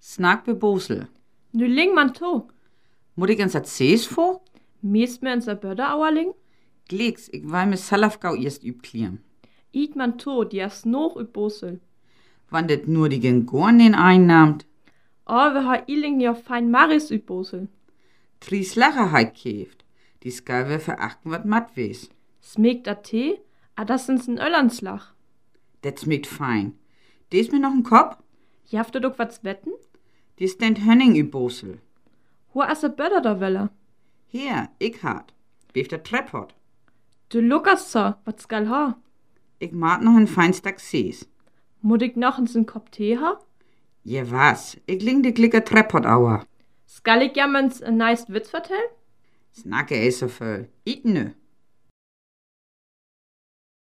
Snak bij Bosel. Nu ling man to. Moet ik eens het zees voor? Meest mir unser Börderauerling? Gleeks, ik wil me zelf gauw eerst upklären. Eet man to, die is nog uit Bosel. Wann dit nur die Gorn in einnahmt. Oh, we ha iling ja fein Maris uit Bosel. Trieslacher heit keeft. Die skal we verachten wat mat wees. Smegt a Tee? Das ist ein Öllandslach. Dat schmeckt fein. Des mir noch ein Kopf? Jafft doch was wetten? Die stand Hönning ü Bosel. Hoe is er Börder da welle? Hier, ik hat. Beef der Trepp hat. Du Lukas so, wat skal ha? Ik maak noch ein feinstak Sees. Moet ik noch eens een kop Tee ha? Je was, ik ling de klicker Trepp hat auer. Skal ik jamens een nice Witz vertellen? Snakke is so veel. Eet nu.